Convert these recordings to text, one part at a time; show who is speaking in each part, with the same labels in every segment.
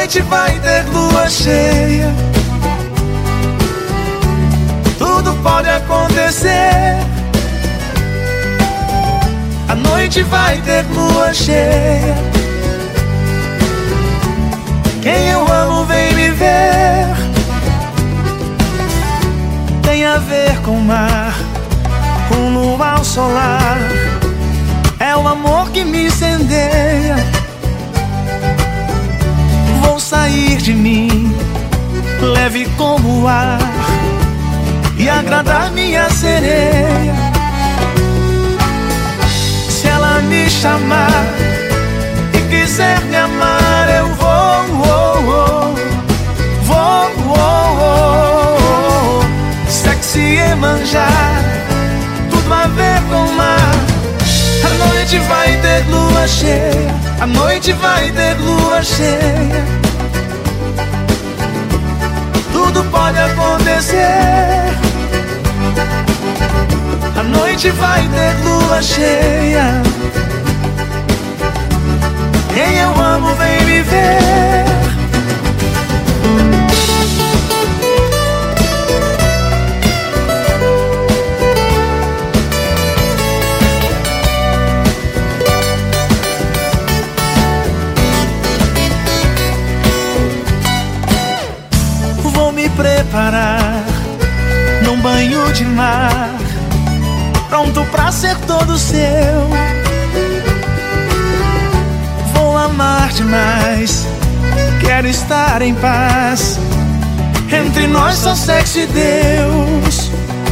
Speaker 1: noite vai ter lua cheia. Tudo pode acontecer. A noite vai ter lua cheia. Quem eu amo vem me ver. Tem a ver com o mar, com luar solar. É o amor que me incendeia. Vou sair de mim, leve como o ar, e agradar minha sereia. Se ela me chamar e quiser me amar, eu vou, sexy e manjar, tudo a ver com o mar. A noite vai ter lua cheia. A noite vai ter lua cheia. Tudo pode acontecer. A noite vai ter lua cheia. Quem eu amo vem me ver. Vou me preparar num banho de mar, pronto pra ser todo seu. Vou amar demais, quero estar em paz. Entre nós só sexo e Deus.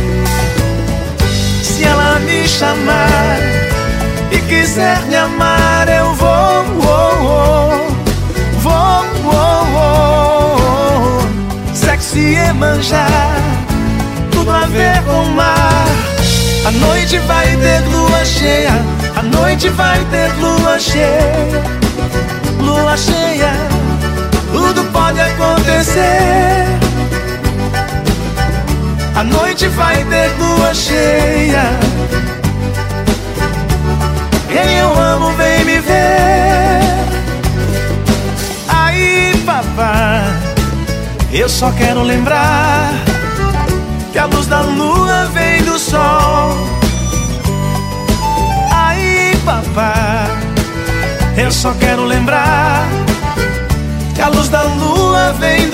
Speaker 1: Se ela me chamar e quiser me amar, eu vou, sexy e manjar, tudo a ver com o mar. A noite vai ter lua cheia. A noite vai ter lua cheia. Lua cheia, tudo pode acontecer. A noite vai ter lua cheia. Quem eu amo vem me ver. Aí, papá, eu só quero lembrar que a luz da lua vem do sol. Aí, papá, eu só quero lembrar que a luz da lua vem